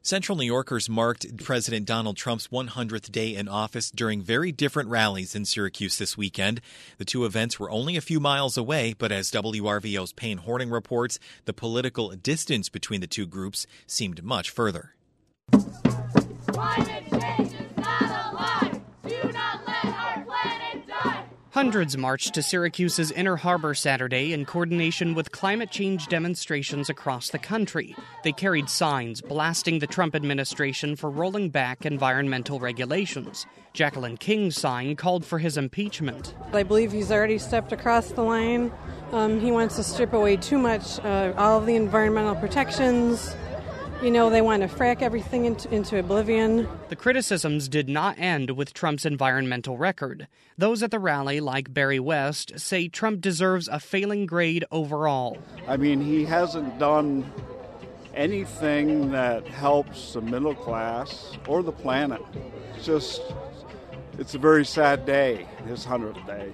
Central New Yorkers marked President Donald Trump's 100th day in office during very different rallies in Syracuse this weekend. The two events were only a few miles away, but as WRVO's Payne Horning reports, the political distance between the two groups seemed much further. Climate change is not a lie. Do not let our planet die. Hundreds marched to Syracuse's Inner Harbor Saturday in coordination with climate change demonstrations across the country. They carried signs blasting the Trump administration for rolling back environmental regulations. Jacqueline King's sign called for his impeachment. I believe he's already stepped across the line. He wants to strip away too much, all of the environmental protections. You know, they want to frack everything into oblivion. The criticisms did not end with Trump's environmental record. Those at the rally, like Barry West, say Trump deserves a failing grade overall. I mean, he hasn't done anything that helps the middle class or the planet. It's a very sad day, his 100th day.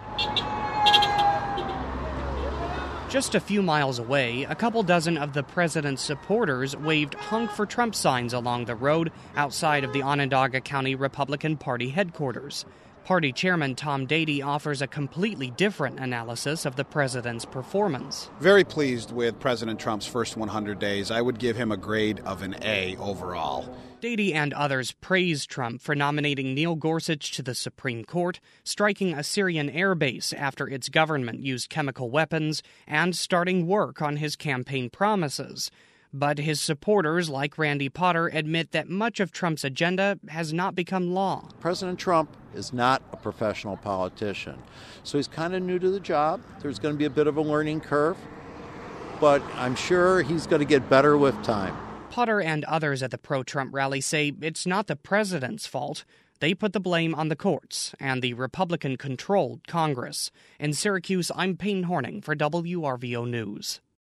Just a few miles away, a couple dozen of the president's supporters waved Honk for Trump signs along the road outside of the Onondaga County Republican Party headquarters. Party chairman Tom Dady offers a completely different analysis of the president's performance. Very pleased with President Trump's first 100 days. I would give him a grade of an A overall. Dady and others praised Trump for nominating Neil Gorsuch to the Supreme Court, striking a Syrian air base after its government used chemical weapons, and starting work on his campaign promises. But his supporters, like Randy Potter, admit that much of Trump's agenda has not become law. President Trump is not a professional politician, so he's kind of new to the job. There's going to be a bit of a learning curve, but I'm sure he's going to get better with time. Potter and others at the pro-Trump rally say it's not the president's fault. They put the blame on the courts and the Republican-controlled Congress. In Syracuse, I'm Payne Horning for WRVO News.